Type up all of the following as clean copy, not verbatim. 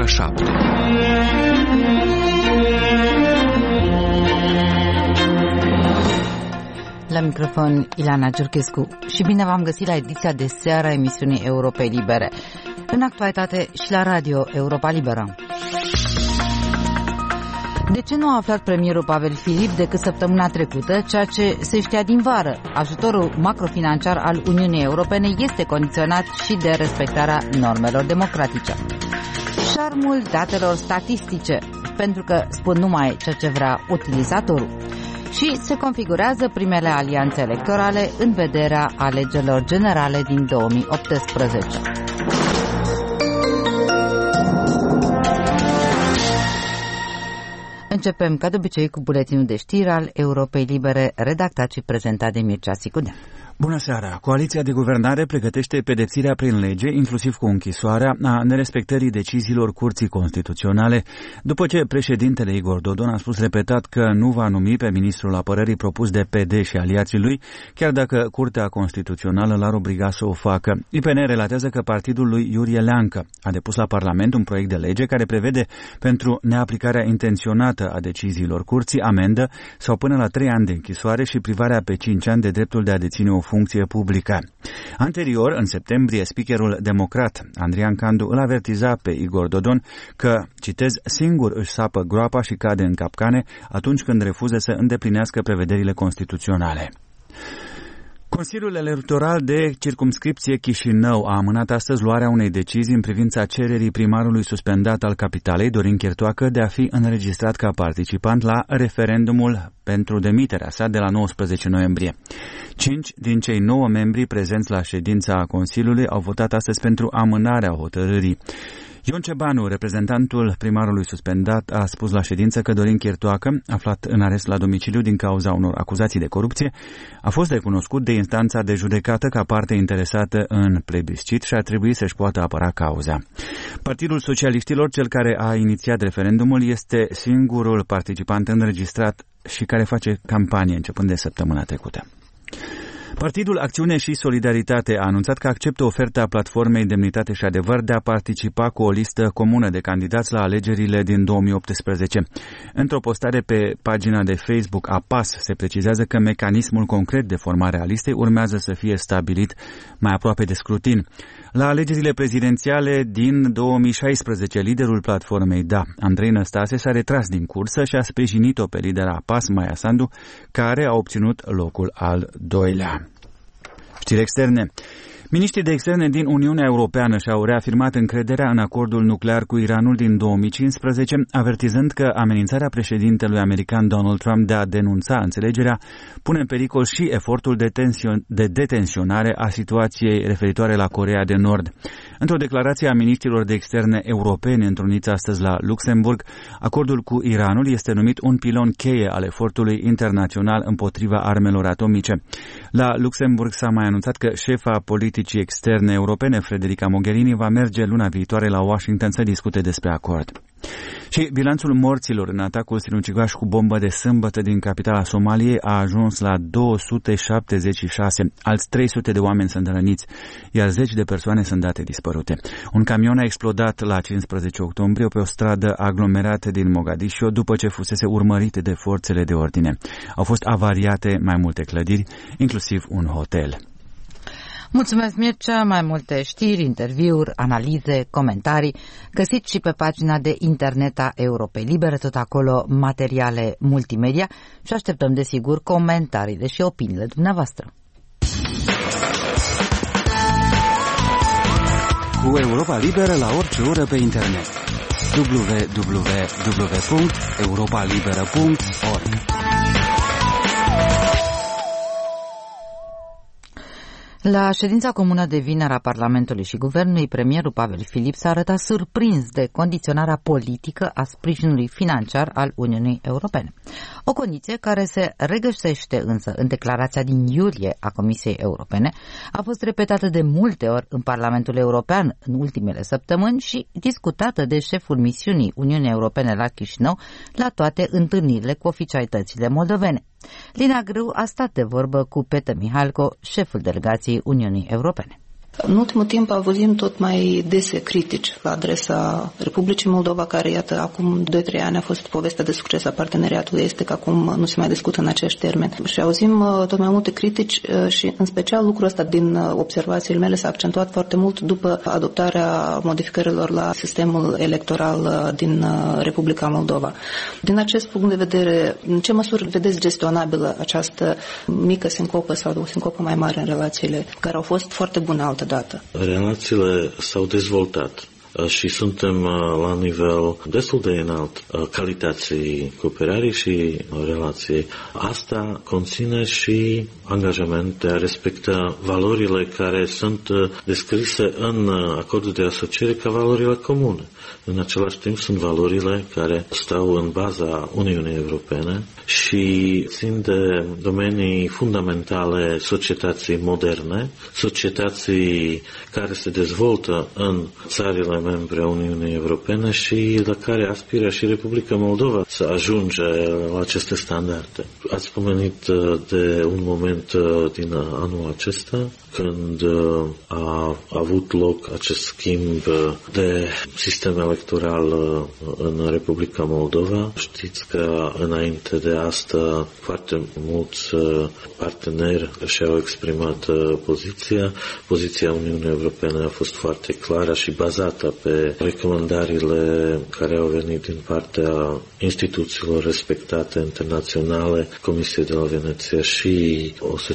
ora 7. La microfon Ilana Giurchescu și bine v-am găsit la ediția de seară a emisiunii Europei Libere. În actualitate și la radio Europa Liberă. De ce nu a aflat premierul Pavel Filip decât săptămâna trecută, ceea ce se știa din vară? Ajutorul macrofinanciar al Uniunii Europene este condiționat și de respectarea normelor democratice. Șarmul datelor statistice, pentru că spun numai ceea ce vrea utilizatorul. Și se configurează primele alianțe electorale în vederea alegerilor generale din 2018. Începem, ca de obicei, cu buletinul de știri al Europei Libere, redactat și prezentat de Mircea Sicudea. Bună seara! Coaliția de guvernare pregătește pedepsirea prin lege, inclusiv cu închisoarea, a nerespectării deciziilor Curții Constituționale, după ce președintele Igor Dodon a spus repetat că nu va numi pe ministrul apărării propus de PD și aliații lui, chiar dacă Curtea Constituțională l-ar obliga să o facă. IPN relatează că partidul lui Iurie Leancă a depus la Parlament un proiect de lege care prevede pentru neaplicarea intenționată a deciziilor Curții amendă sau până la 3 ani de închisoare și privarea pe 5 ani de dreptul de a deține o funcție publică. Anterior, în septembrie, speakerul democrat Andrian Candu îl avertiza pe Igor Dodon că, citez, singur își sapă groapa și cade în capcane atunci când refuză să îndeplinească prevederile constituționale. Consiliul Electoral de Circumscripție Chișinău a amânat astăzi luarea unei decizii în privința cererii primarului suspendat al capitalei, Dorin Chirtoacă, de a fi înregistrat ca participant la referendumul pentru demiterea sa de la 19 noiembrie. 5 din cei 9 membri prezenți la ședința Consiliului au votat astăzi pentru amânarea hotărârii. Ion Cebanu, reprezentantul primarului suspendat, a spus la ședință că Dorin Chirtoacă, aflat în arest la domiciliu din cauza unor acuzații de corupție, a fost recunoscut de instanța de judecată ca parte interesată în plebiscit și ar trebui să-și poată apăra cauza. Partidul Socialiștilor, cel care a inițiat referendumul, este singurul participant înregistrat și care face campanie începând de săptămâna trecută. Partidul Acțiune și Solidaritate a anunțat că acceptă oferta platformei Demnitate și Adevăr de a participa cu o listă comună de candidați la alegerile din 2018. Într-o postare pe pagina de Facebook a PAS se precizează că mecanismul concret de formare a listei urmează să fie stabilit mai aproape de scrutin. La alegerile prezidențiale din 2016, liderul platformei DA, Andrei Năstase, s-a retras din cursă și a sprijinit-o pe lidera PAS, Maia Sandu, care a obținut locul al doilea. Știri externe. Miniștrii de externe din Uniunea Europeană și-au reafirmat încrederea în acordul nuclear cu Iranul din 2015, avertizând că amenințarea președintelui american Donald Trump de a denunța înțelegerea pune în pericol și efortul de detenționare a situației referitoare la Coreea de Nord. Într-o declarație a miniștrilor de externe europeni întruniți astăzi la Luxemburg, acordul cu Iranul este numit un pilon cheie al efortului internațional împotriva armelor atomice. La Luxemburg s-a mai anunțat că șefa politicii externe europene, Federica Mogherini, va merge luna viitoare la Washington să discute despre acord. Și bilanțul morților în atacul sinucigaș cu bombă de sâmbătă din capitala Somaliei a ajuns la 276. Alți 300 de oameni sunt răniți, iar 10 de persoane sunt date dispărute. Un camion a explodat la 15 octombrie pe o stradă aglomerată din Mogadiscio după ce fusese urmărit de forțele de ordine. Au fost avariate mai multe clădiri, inclusiv un hotel. Mulțumesc, Mircea. Mai multe știri, interviuri, analize, comentarii, găsiți și pe pagina de internet a Europei Libere, tot acolo materiale multimedia și așteptăm, desigur, comentariile și opiniile dumneavoastră. Cu Europa Liberă la orice oră pe internet. www.europalibera.org. La ședința comună de vineri a Parlamentului și Guvernului, premierul Pavel Filip s-a arătat surprins de condiționarea politică a sprijinului financiar al Uniunii Europene. O condiție care se regăsește însă în declarația din iulie a Comisiei Europene, a fost repetată de multe ori în Parlamentul European în ultimele săptămâni și discutată de șeful misiunii Uniunii Europene la Chișinău la toate întâlnirile cu oficialitățile moldovene. Lina Grâu a stat de vorbă cu Peter Mihalco, șeful delegației Uniunii Europene. În ultimul timp auzim tot mai dese critici la adresa Republicii Moldova, care, iată, acum 2-3 ani a fost povestea de succes a parteneriatului estic, acum nu se mai discută în acești termeni. Și auzim tot mai multe critici și, în special, lucrul ăsta din observațiile mele s-a accentuat foarte mult după adoptarea modificărilor la sistemul electoral din Republica Moldova. Din acest punct de vedere, în ce măsură vedeți gestionabilă această mică sincopă sau o sincopă mai mare în relațiile care au fost foarte bune altădată? Relațiile s-au dezvoltat și suntem la nivel destul de înalt calității cooperării și relației. Asta conține și angajament de a respecta valorile care sunt descrise în acordul de asociere ca valorile comune. În același timp sunt valorile care stau în baza Uniunii Europene și țin de domenii fundamentale societății moderne, societății care se dezvoltă în țările membre a Uniunii Europene și la care aspiră și Republica Moldova să ajunge la aceste standarde. Ați pomenit de un moment din anul acesta, când a avut loc acest schimb de sistem electoral în Republica Moldova. Știți că înainte de asta foarte mulți parteneri și-au exprimat poziția. Poziția Uniunii Europene a fost foarte clară și bazată pe recomandările care au venit din partea instituțiilor respectate internaționale, Comisiei de la Veneția și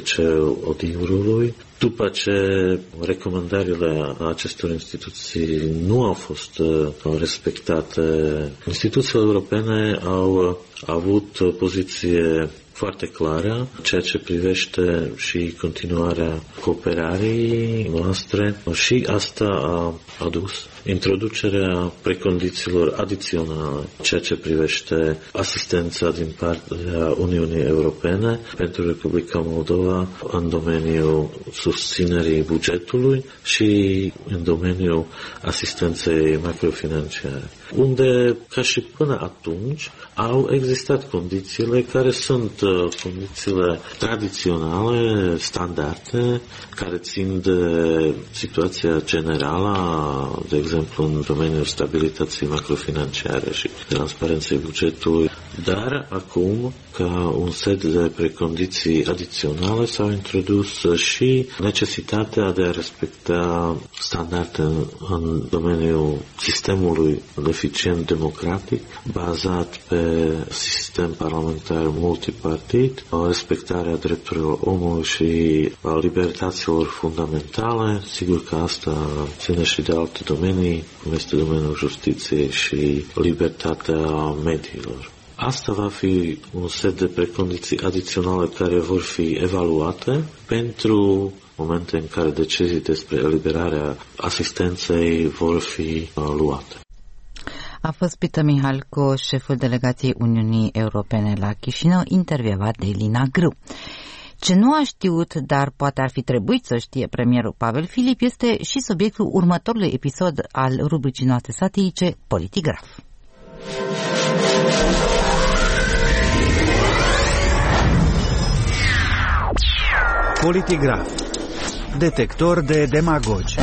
OSCE-ului. După ce recomandările acestor instituții nu au fost respectate, instituțiile europene au avut poziție foarte clară, ceea ce privește și continuarea cooperării noastre și asta a adus introducerea precondițiilor adiționale, ceea ce privește asistența din partea Uniunii Europene pentru Republica Moldova în domeniul susținerii bugetului și în domeniul asistenței macrofinanciare, unde, ca și până atunci, au existat condițiile care sunt condițiile tradiționale, standarde, care țin de situația generală, de exemplu în domeniul stabilității macrofinanciare și transparenței bugetului, dar acum, ca un set de precondiții adiționale, s-au introdus și necesitatea de a respecta standarde în domeniul sistemului eficient democratic, bazat pe sistem parlamentar multipartit, respectarea drepturilor omului și a libertăților fundamentale. Sigur că asta ține și de alte domenii, cum este domeniul justiției și libertatea mediilor. Asta va fi un set de precondiții adiționale care vor fi evaluate pentru momente în care decizii despre eliberarea asistenței vor fi luate. A fost Peter Mihalco, șeful delegației Uniunii Europene la Chișinău, intervievat de Elina Grâu. Ce nu a știut, dar poate ar fi trebuit să știe premierul Pavel Filip, este și subiectul următorului episod al rubricii noastre satirice Politigraf. Politigraf. Detector de demagogi.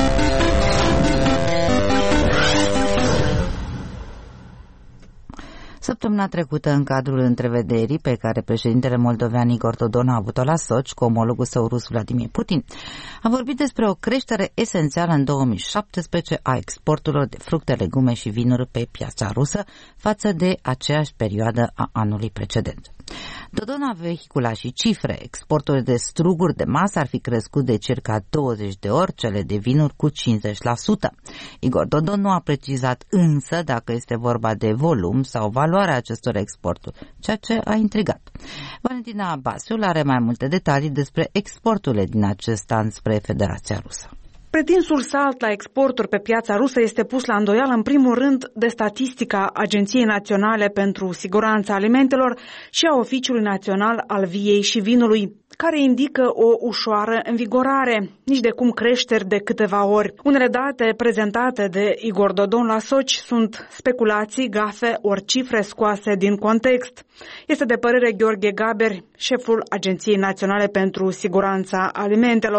Săptămâna trecută, în cadrul întrevederii pe care președintele moldovean Igor Dodon a avut-o la Sochi cu omologul său rus Vladimir Putin, a vorbit despre o creștere esențială în 2017 a exporturilor de fructe, legume și vinuri pe piața rusă față de aceeași perioadă a anului precedent. Dodon a vehiculat și cifre. Exporturile de struguri de masă ar fi crescut de circa 20 de ori, cele de vinuri cu 50%. Igor Dodon nu a precizat însă dacă este vorba de volum sau valoarea acestor exporturi, ceea ce a intrigat. Valentina Basiul are mai multe detalii despre exporturile din acest an spre Federația Rusă. Pretinsul salt la exporturi pe piața rusă este pus la îndoială în primul rând de statistica Agenției Naționale pentru Siguranța Alimentelor și a Oficiului Național al Viei și Vinului, care indică o ușoară învigorare, nici de cum creșteri de câteva ori. Unele date prezentate de Igor Dodon la Sochi sunt speculații, gafe ori cifre scoase din context. Este de părere Gheorghe Gaber, șeful Agenției Naționale pentru Siguranța Alimentelor.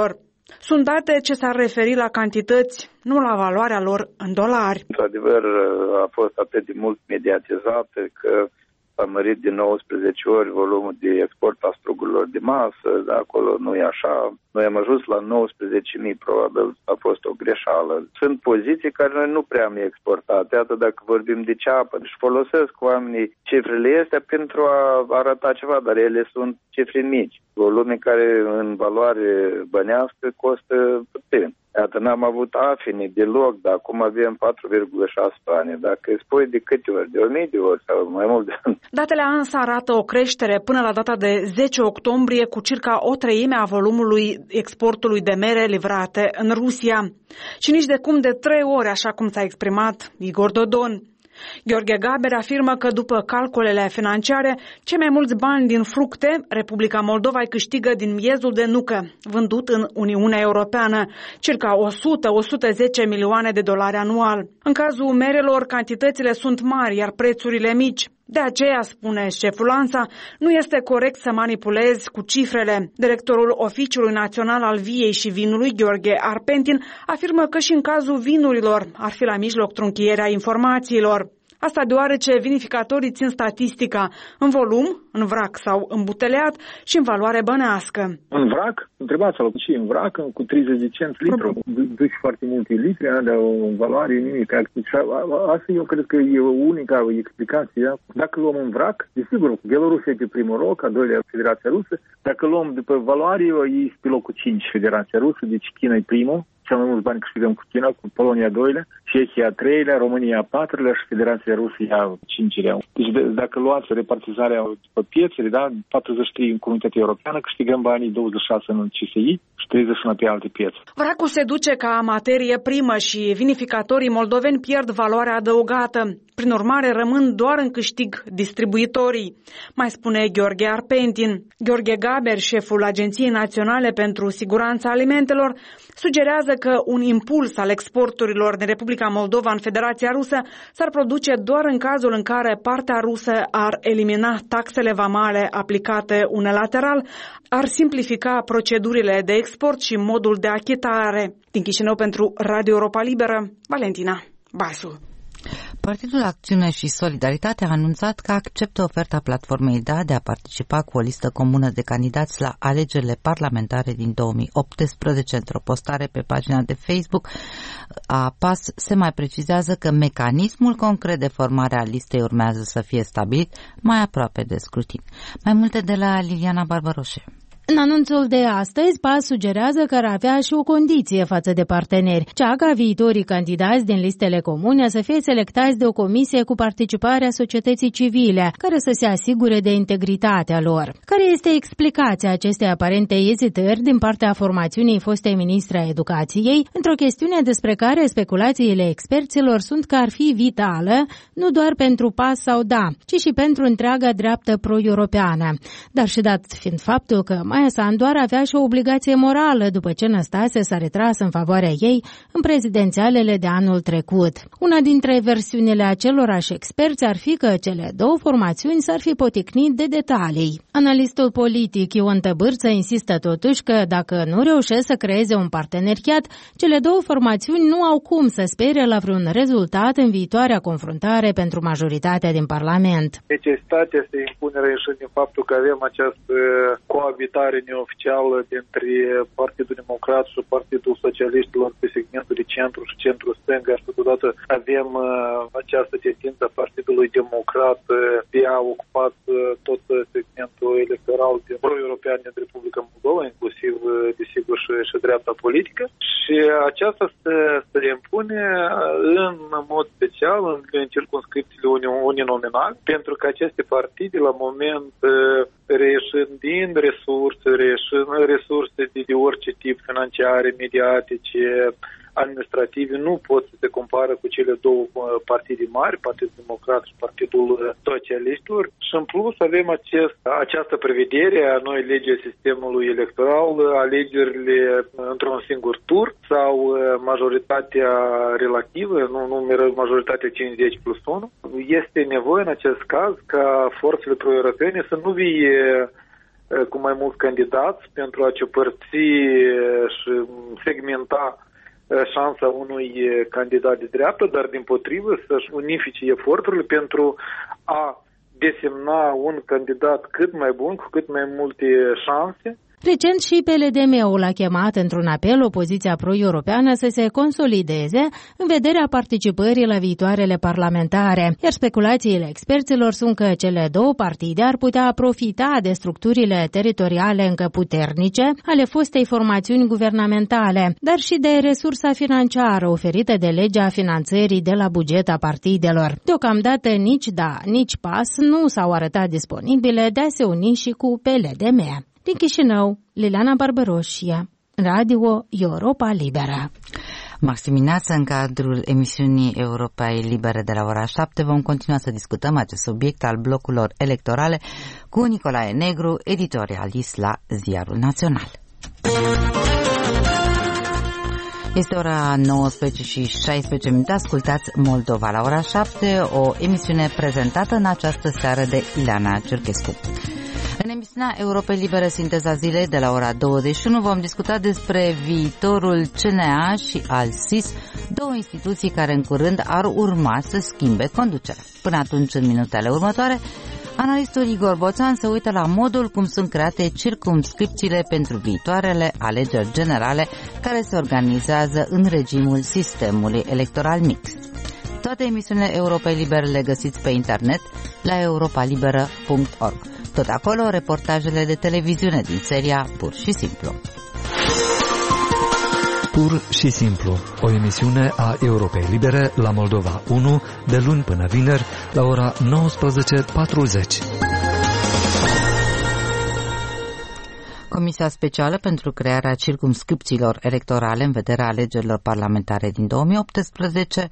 Sunt date ce s-ar referi la cantități, nu la valoarea lor în dolari. Într-adevăr, a fost atât de mult mediatizat că s-a mărit de 19 ori volumul de export a strugurilor de masă, dar acolo nu e așa. Noi am ajuns la 19.000, probabil a fost o greșeală. Sunt poziții care noi nu prea am exportat. Iată, dacă vorbim de ceapă, și folosesc oamenii cifrele astea pentru a arăta ceva, dar ele sunt cifre mici. Volume care în valoare bănească costă puțin. Iată, n-am avut afine deloc, dar acum avem 4,6 tone. Dacă îi spui de câte ori, de 1000 de ori sau mai mult de ani. Datele ANSA arată o creștere până la data de 10 octombrie cu circa o treime a volumului exportului de mere livrate în Rusia. Și nici de cum de 3 ori, așa cum s-a exprimat Igor Dodon. Gheorghe Gaber afirmă că după calculele financiare, cei mai mulți bani din fructe, Republica Moldova îi câștigă din miezul de nucă, vândut în Uniunea Europeană, circa 100-110 milioane de dolari anual. În cazul merelor, cantitățile sunt mari, iar prețurile mici. De aceea, spune șeful ANSA, nu este corect să manipulezi cu cifrele. Directorul Oficiului Național al Viei și Vinului, Gheorghe Arpentin, afirmă că și în cazul vinurilor ar fi la mijloc trunchierea informațiilor. Asta deoarece vinificatorii țin statistica în volum, în vrac sau în buteleat și în valoare bănească. În vrac? Întrebați-l și în vrac, cu 30 de cenți litru. Duci foarte multe litri, de o valoare nimic. Asta eu cred că e unica explicație. Dacă luăm în vrac, desigur, Bielorusia e pe primul loc, a doilea Federația Rusă. Dacă luăm după valoare, ei pe locul 5 Federația Rusă, deci China e primul. Cel mai mulți bani câștigăm cu China, cu Polonia a doilea, Cehia a treilea, România a patrulea și Federația Rusă a cincilea. Deci dacă luați repartizarea pe piețele, da, 43 în Comunitatea Europeană, câștigăm banii 26 în CSI și 31 pe alte piețe. Vracul se duce ca materie primă și vinificatorii moldoveni pierd valoarea adăugată. Prin urmare, rămân doar în câștig distribuitorii, mai spune Gheorghe Arpentin. Gheorghe Gaber, șeful Agenției Naționale pentru Siguranța Alimentelor, sugerează că un impuls al exporturilor din Republica Moldova în Federația Rusă s-ar produce doar în cazul în care partea rusă ar elimina taxele vamale aplicate unilateral, ar simplifica procedurile de export și modul de achitare. Din Chișinău pentru Radio Europa Liberă, Valentina Basu. Partidul Acțiune și Solidaritate a anunțat că acceptă oferta platformei DA de a participa cu o listă comună de candidați la alegerile parlamentare din 2018. Într-o postare pe pagina de Facebook a PAS se mai precizează că mecanismul concret de formare a listei urmează să fie stabilit mai aproape de scrutin. Mai multe de la Liliana Barbaroșe. În anunțul de astăzi, PAS sugerează că ar avea și o condiție față de parteneri, cea ca viitorii candidați din listele comune să fie selectați de o comisie cu participarea societății civile, care să se asigure de integritatea lor. Care este explicația acestei aparente ezitări din partea formațiunii fostei ministre a Educației, într-o chestiune despre care speculațiile experților sunt că ar fi vitală, nu doar pentru PAS sau DA, ci și pentru întreaga dreaptă pro-europeană. Dar și dat fiind faptul că Maia Sandu avea și o obligație morală după ce Năstase s-a retras în favoarea ei în prezidențialele de anul trecut. Una dintre versiunile acelorași experți ar fi că cele două formațiuni s-ar fi poticnit de detalii. Analistul politic Ion Tăbârță insistă totuși că dacă nu reușesc să creeze un parteneriat, cele două formațiuni nu au cum să spere la vreun rezultat în viitoarea confruntare pentru majoritatea din Parlament. Necesitatea se impune reieșind din faptul că avem această coabitare neoficială dintre Partidul Democrat și Partidul Socialiștilor pe segmentul de centru și centru-stânga și totodată avem această tendință a Partidului Democrat de a ocupat tot segmentul electoral pro-european din Republica Moldova, inclusiv, desigur, și dreapta politică. Și aceasta se impune în mod special în circumscripțiile uninominale, pentru că aceste partide, la moment, reieșind din resurse de orice tip, financiare, mediatice, administrative, nu pot să se compară cu cele două partide mari, Partidul Democrat și Partidul Socialiștilor. Și în plus avem această prevedere a noi legii sistemului electoral, alegerile într-un singur tur sau majoritatea relativă, nu majoritatea 50+1. Este nevoie în acest caz ca forțele pro-europene să nu vie cu mai mulți candidați pentru a ciupărți și segmenta șansa unui candidat de dreapta, dar dimpotrivă să-și unifice eforturile pentru a desemna un candidat cât mai bun, cu cât mai multe șanse. Recent și PLDM-ul a chemat într-un apel opoziția pro-europeană să se consolideze în vederea participării la viitoarele parlamentare, iar speculațiile experților sunt că cele două partide ar putea profita de structurile teritoriale încă puternice ale fostei formațiuni guvernamentale, dar și de resursa financiară oferită de legea finanțării de la buget a partidelor. Deocamdată nici da, nici pas nu s-au arătat disponibile de a se uni și cu PLDM. Din Chișinău, Liliana Barbaroșia, Radio Europa Liberă. Marți dimineață, în cadrul emisiunii Europa Libere de la ora 7, vom continua să discutăm acest subiect al blocurilor electorale cu Nicolae Negru, editorialist la Ziarul Național. Este ora 19 și 16 minute. Ascultați Moldova la ora 7, o emisiune prezentată în această seară de Ileana Cerchescu. În emisiunea Europa Libere, Sinteza Zilei, de la ora 21, vom discuta despre viitorul CNA și al SIS, două instituții care în curând ar urma să schimbe conducerea. Până atunci, în minutele următoare, analistul Igor Boțan se uită la modul cum sunt create circumscripțiile pentru viitoarele alegeri generale care se organizează în regimul sistemului electoral mixt. Toate emisiunile Europa Libere le găsiți pe internet la europalibera.org. Tot acolo, reportajele de televiziune din seria Pur și Simplu. Pur și Simplu, o emisiune a Europei Libere la Moldova 1, de luni până vineri, la ora 19:40. Comisia Specială pentru crearea circumscripțiilor electorale în vederea alegerilor parlamentare din 2018,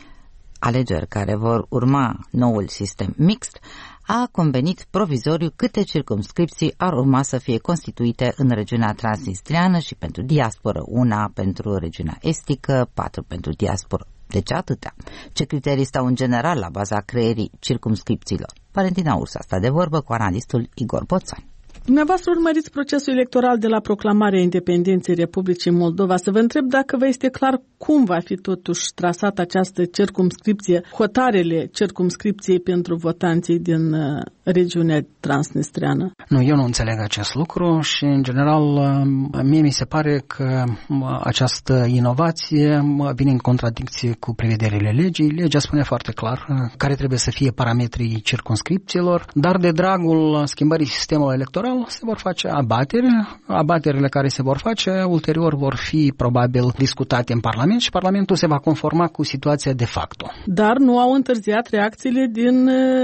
alegeri care vor urma noul sistem mixt, a convenit provizoriu câte circumscripții ar urma să fie constituite în regiunea transnistriană și pentru diasporă, una pentru regiunea estică, 4 pentru diasporă. Deci atâtea. Ce criterii stau în general la baza creierii circumscripțiilor? Valentina Ursa sta de vorbă cu analistul Igor Boțan. Dumneavoastră urmăriți procesul electoral de la proclamarea independenței Republicii Moldova. Să vă întreb dacă vă este clar cum va fi totuși trasată această circumscripție, hotarele circumscripției pentru votanții din regiunea transnistreană. Nu, eu nu înțeleg acest lucru și, în general, mie mi se pare că această inovație vine în contradicție cu prevederile legii. Legea spune foarte clar care trebuie să fie parametrii circumscripțiilor, dar de dragul schimbării sistemului electoral se vor face abateri. Abaterile care se vor face ulterior vor fi probabil discutate în Parlament și Parlamentul se va conforma cu situația de facto. Dar nu au întârziat reacțiile din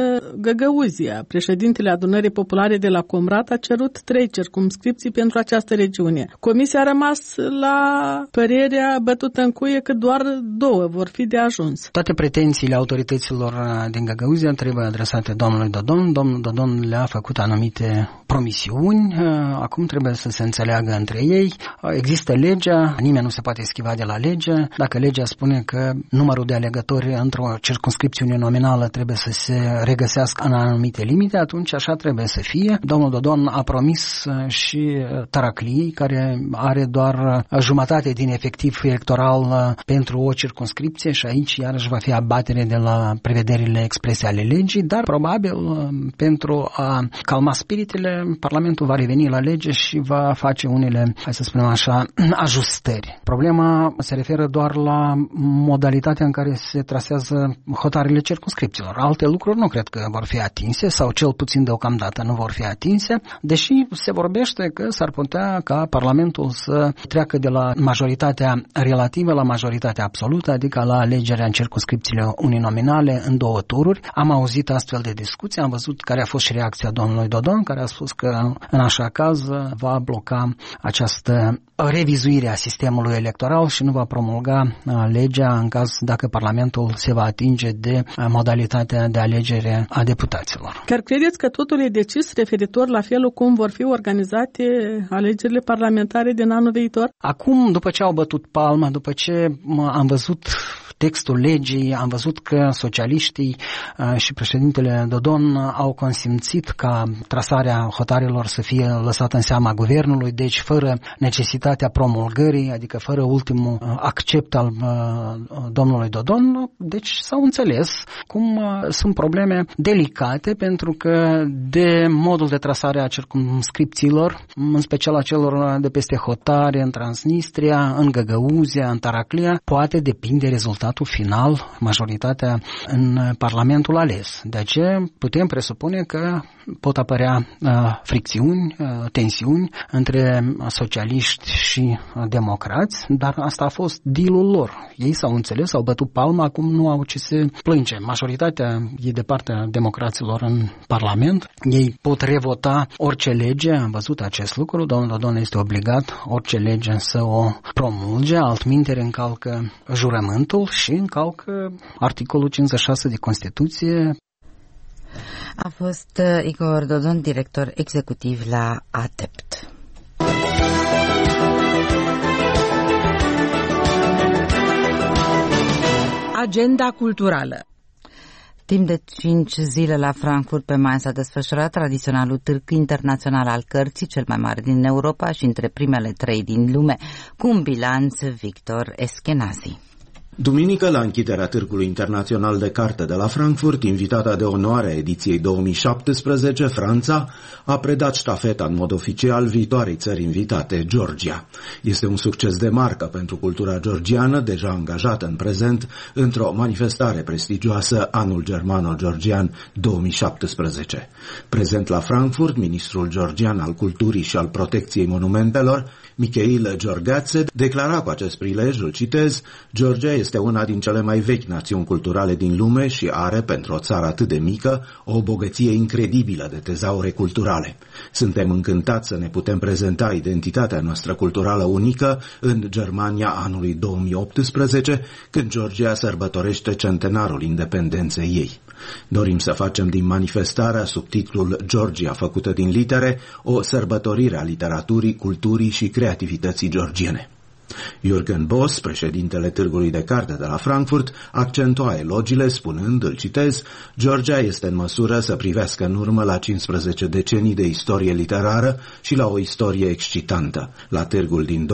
Găgăuzia. Președintele Adunării Populare de la Comrat a cerut 3 circumscripții pentru această regiune. Comisia a rămas la părerea bătută în cuie că doar 2 vor fi de ajuns. Toate pretențiile autorităților din Găgăuzia trebuie adresate domnului Dodon. Domnul Dodon le-a făcut anumite promisiuni, acum trebuie să se înțeleagă între ei. Există legea, nimeni nu se poate eschiva de la lege. Dacă legea spune că numărul de alegători într-o circumscripțiune nominală trebuie să se regăsească în anumite limite, atunci așa trebuie să fie. Domnul Dodon a promis și Taracliei, care are doar jumătate din efectiv electoral pentru o circumscripție și aici iarăși va fi abatere de la prevederile exprese ale legii, dar probabil pentru a calma spiritele, Parlamentul va reveni la lege și va face unele, hai să spunem așa, ajustări. Problema se referă doar la modalitatea în care se trasează hotarele circumscripțiilor. Alte lucruri nu cred că vor fi atinse sau cel puțin deocamdată nu vor fi atinse, deși se vorbește că s-ar putea ca Parlamentul să treacă de la majoritatea relativă la majoritatea absolută, adică la alegerea în circumscripțiile uninominale în 2 tururi. Am auzit astfel de discuții, am văzut care a fost și reacția domnului Dodon, care a spus că în așa caz va bloca această revizuire a sistemului electoral și nu va promulga legea în caz dacă Parlamentul se va atinge de modalitatea de alegere a deputaților. Chiar credeți că totul e decis referitor la felul cum vor fi organizate alegerile parlamentare din anul viitor? Acum, după ce au bătut palma, după ce am văzut textul legii, am văzut că socialiștii și președintele Dodon au consimțit ca trasarea hotarelor dosarelor să fie lăsată în seama guvernului, deci fără necesitatea promulgării, adică fără ultimul accept al domnului Dodon. Deci s-au înțeles cum sunt probleme delicate, pentru că de modul de trasare a circumscripțiilor, în special a celor de peste hotare, în Transnistria, în Găgăuzia, în Taraclia, poate depinde rezultatul final, majoritatea în Parlamentul ales. De aceea putem presupune că pot apărea fricțiuni, tensiuni între socialiști și democrați, dar asta a fost deal-ul lor. Ei s-au înțeles, au bătut palma, acum nu au ce se plânge. Majoritatea e de partea democraților în Parlament. Ei pot revota orice lege, am văzut acest lucru, domnul Dodon este obligat orice lege să o promulge, altminteri încalcă jurământul și încalcă articolul 56 de Constituție. A fost Igor Dodon, director executiv la ADEPT. Agenda culturală. Timp de 5 zile la Frankfurt pe Main s-a desfășurat tradiționalul târg internațional al cărții, cel mai mare din Europa și între primele 3 din lume, cu un bilanț Victor Eschenazi. Duminică, la închiderea Târgului Internațional de Carte de la Frankfurt, invitata de onoare a ediției 2017, Franța, a predat ștafeta în mod oficial viitoarei țări invitate, Georgia. Este un succes de marcă pentru cultura georgiană, deja angajată în prezent într-o manifestare prestigioasă, Anul Germano-Georgian 2017. Prezent la Frankfurt, ministrul georgian al culturii și al protecției monumentelor, Mikhail Georgatse, declara cu acest prilej, îl citez, Georgia este una din cele mai vechi națiuni culturale din lume și are, pentru o țară atât de mică, o bogăție incredibilă de tezaure culturale. Suntem încântați să ne putem prezenta identitatea noastră culturală unică în Germania anului 2018, când Georgia sărbătorește centenarul independenței ei. Dorim să facem din manifestarea sub titlul Georgia făcută din litere o sărbătorire a literaturii, culturii și creativității georgiene. Jürgen Boss, președintele Târgului de Carte de la Frankfurt, accentua elogiile spunând, îl citez, Georgia este în măsură să privească în urmă la 15 decenii de istorie literară și la o istorie excitantă. La Târgul din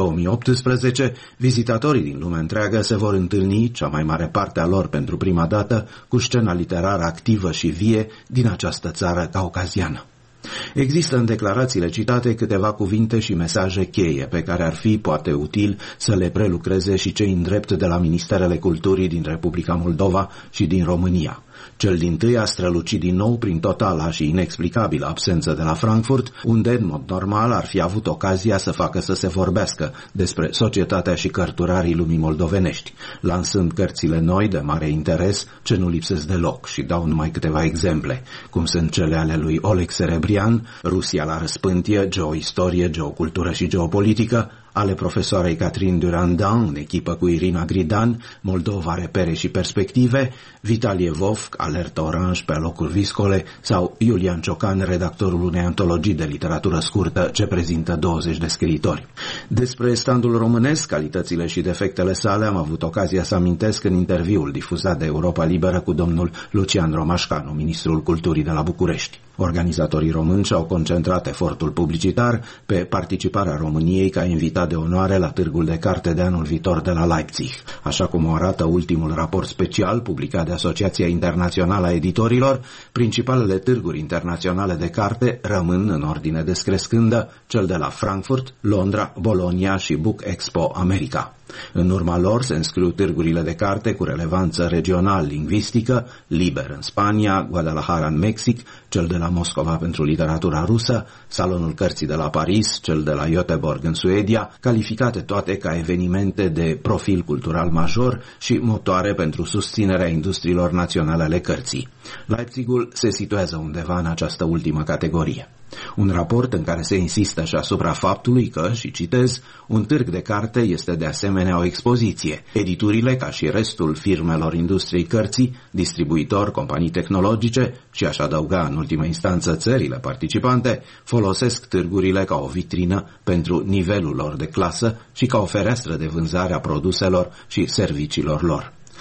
2018, vizitatorii din lumea întreagă se vor întâlni, cea mai mare parte a lor pentru prima dată, cu scena literară activă și vie din această țară caucaziană. Există în declarațiile citate câteva cuvinte și mesaje cheie pe care ar fi poate util să le prelucreze și cei îndrept de la Ministerele Culturii din Republica Moldova și din România. Cel dintâi a strălucit din nou prin totala și inexplicabilă absență de la Frankfurt, unde, în mod normal, ar fi avut ocazia să facă să se vorbească despre societatea și cărturarii lumii moldovenești, lansând cărțile noi de mare interes ce nu lipsesc deloc și dau numai câteva exemple, cum sunt cele ale lui Oleg Serebrian, Rusia la răspântie, geoistorie, geocultură și geopolitică, ale profesoarei Catherine Durandan, în echipă cu Irina Gridan, Moldova, repere și perspective, Vitalie Vovc, Alertă Orange pe locuri viscole, sau Iulian Ciocan, redactorul unei antologii de literatură scurtă ce prezintă 20 de scriitori. Despre standul românesc, calitățile și defectele sale am avut ocazia să amintesc în interviul difuzat de Europa Liberă cu domnul Lucian Romașcanu, ministrul culturii de la București. Organizatorii români și-au concentrat efortul publicitar pe participarea României ca invitat de onoare la Târgul de Carte de anul viitor de la Leipzig, așa cum o arată ultimul raport special publicat de Asociația Internațională a Editorilor. Principalele târguri internaționale de carte rămân în ordine descrescândă cel de la Frankfurt, Londra, Bologna și Book Expo America. În urma lor se înscriu târgurile de carte cu relevanță regional-lingvistică, Liber în Spania, Guadalajara în Mexic, cel de la Moscova pentru literatura rusă, Salonul Cărții de la Paris, cel de la Göteborg în Suedia, calificate toate ca evenimente de profil cultural major și motoare pentru susținerea industriilor naționale ale cărții. Leipzigul se situează undeva în această ultimă categorie. Un raport în care se insistă și asupra faptului că, și citez, un târg de carte este de asemenea o expoziție. Editurile, ca și restul firmelor industriei cărții, distribuitori, companii tehnologice și, aș adăuga în ultimă instanță țările participante, folosesc târgurile ca o vitrină pentru nivelul lor de clasă și ca o fereastră de vânzare a produselor și serviciilor lor.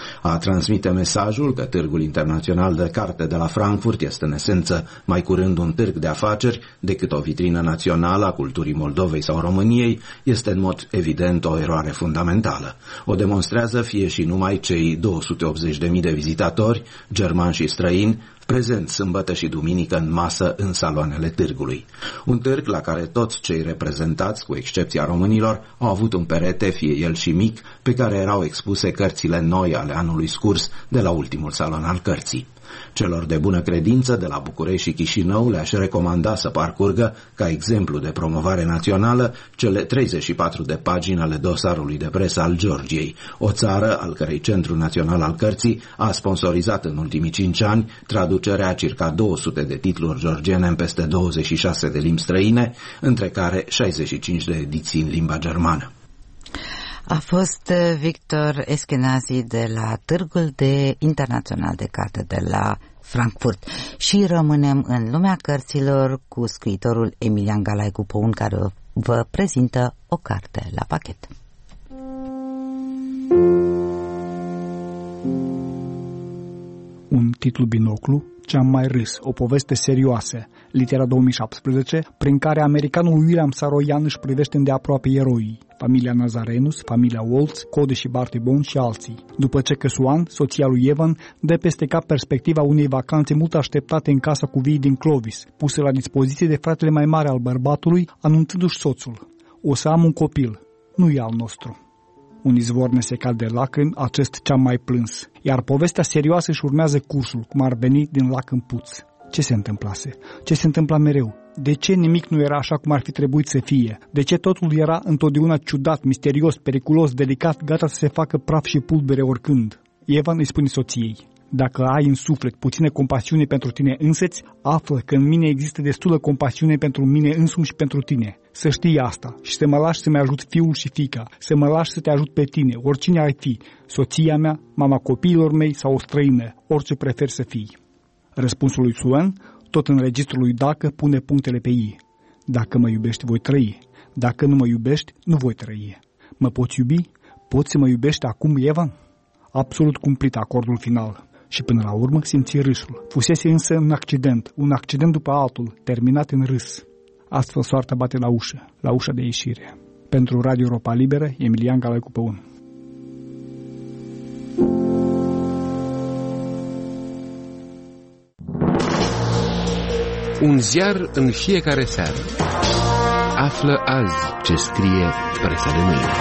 A transmite mesajul că Târgul Internațional de Carte de la Frankfurt este în esență mai curând un târg de afaceri decât o vitrină națională a culturii Moldovei sau României este în mod evident o eroare fundamentală. O demonstrează fie și numai cei 280.000 de vizitatori, germani și străini, prezenți sâmbătă și duminică în masă în saloanele târgului. Un târg la care toți cei reprezentați, cu excepția românilor, au avut un perete, fie el și mic, pe care erau expuse cărțile noi ale anului scurs de la ultimul salon al cărții. Celor de bună credință de la București și Chișinău le-aș recomanda să parcurgă, ca exemplu de promovare națională, cele 34 de pagini ale dosarului de presă al Georgiei, o țară al cărei Centru Național al Cărții a sponsorizat în ultimii 5 ani traducerea a circa 200 de titluri georgiene în peste 26 de limbi străine, între care 65 de ediții în limba germană. A fost Victor Eschenazi de la Târgul Internațional de Carte de la Frankfurt. Și rămânem în lumea cărților cu scriitorul Emilian Galai Cupoun, care vă prezintă o carte la pachet. Un titlu binoclu, Ce-am mai râs, o poveste serioasă, litera 2017, prin care americanul William Saroyan își privește îndeaproape eroii, familia Nazarenus, familia Waltz, Cody și Barty Bond și alții. După ce Căsuan, soția lui Evan, dă peste cap perspectiva unei vacanțe mult așteptate în casa cu vii din Clovis, puse la dispoziție de fratele mai mare al bărbatului, anunțându-și soțul: o să am un copil, nu e al nostru. Un izvor nesecat de lacrimi, acest ce-am mai plâns, iar povestea serioasă își urmează cursul, cum ar veni din lac în puț. Ce se întâmplase? Ce se întâmpla mereu? De ce nimic nu era așa cum ar fi trebuit să fie? De ce totul era întotdeauna ciudat, misterios, periculos, delicat, gata să se facă praf și pulbere oricând? Evan îi spune soției: dacă ai în suflet puțină compasiune pentru tine însăți, află că în mine există destulă compasiune pentru mine însumi și pentru tine. Să știi asta și să mă lași să-mi ajut fiul și fiica, să mă lași să te ajut pe tine, oricine ai fi, soția mea, mama copiilor mei sau o străină, orice preferi să fii. Răspunsul lui Suen, tot în registrul lui Dacă, pune punctele pe i. Dacă mă iubești, voi trăi. Dacă nu mă iubești, nu voi trăi. Mă poți iubi? Poți să mă iubești acum, Evan? Absolut cumplit acordul final. Și până la urmă simți râsul. Fusese însă un accident după altul, terminat în râs. Astfel soarta bate la ușa de ieșire. Pentru Radio Europa Liberă, Emilian Galai Cupoun. Un ziar în fiecare seară. Află azi ce scrie presa de mâine.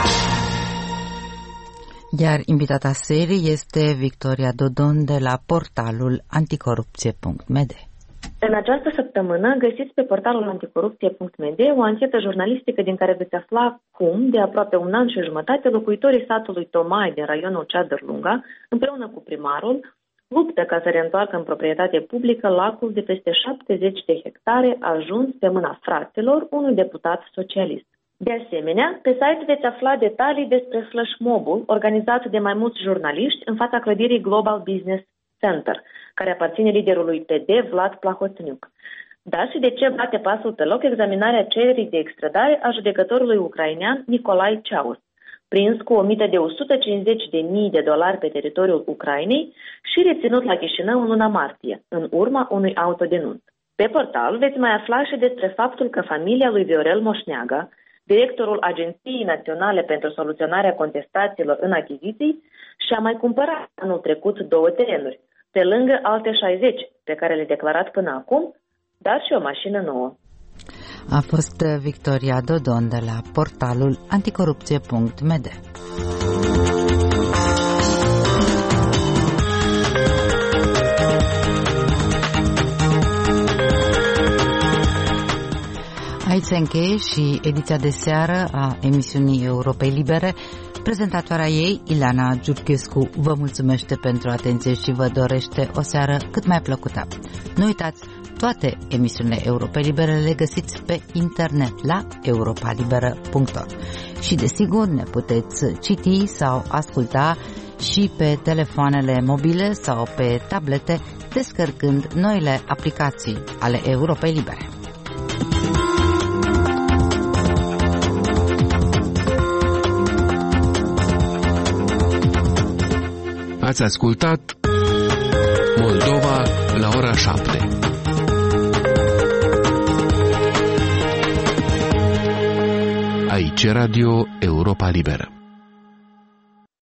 Iar invitata serii este Victoria Dodon de la portalul anticorupție.md. În această săptămână găsiți pe portalul anticorupție.md o anchetă jurnalistică din care veți afla cum, de aproape un an și jumătate, locuitorii satului Tomai din raionul Ceadăr-Lunga, împreună cu primarul, luptă ca să reîntoarcă în proprietate publică lacul de peste 70 de hectare ajuns pe mâna fraților unui deputat socialist. De asemenea, pe site veți afla detalii despre flash mob-ul organizat de mai mulți jurnaliști în fața clădirii Global Business Center, care aparține liderului PD Vlad Plahotniuc. Dar și de ce bate pasul pe loc examinarea cererii de extradare a judecătorului ucrainean Nicolae Ceaus, prins cu o mită de $150.000 pe teritoriul Ucrainei și reținut la Chișinău în luna martie, în urma unui autodenunț. Pe portal veți mai afla și despre faptul că familia lui Viorel Moșneaga, directorul Agenției Naționale pentru Soluționarea Contestațiilor în Achiziții, și-a mai cumpărat anul trecut 2 terenuri, pe lângă alte 60 pe care le-a declarat până acum, dar și o mașină nouă. A fost Victoria Dodon de la portalul anticorupție.md. Aici se încheie și ediția de seară a emisiunii Europei Libere. Prezentatoarea ei, Ileana Giurchescu, vă mulțumește pentru atenție și vă dorește o seară cât mai plăcută. Nu uitați, toate emisiunile Europei Libere le găsiți pe internet la europalibera.org. Și desigur ne puteți citi sau asculta și pe telefoanele mobile sau pe tablete, descărcând noile aplicații ale Europei Libere. Ați ascultat Moldova la ora 7. Aici Radio Europa Liberă.